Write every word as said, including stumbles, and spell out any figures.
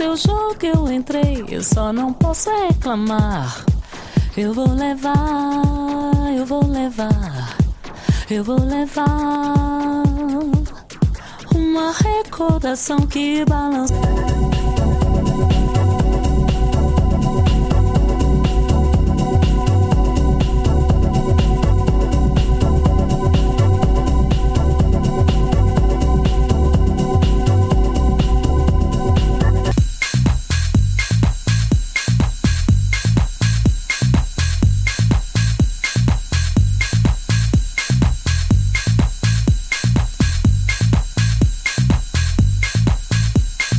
seu jogo eu entrei, eu só não posso reclamar. Eu vou levar, eu vou levar, eu vou levar uma recordação que balança.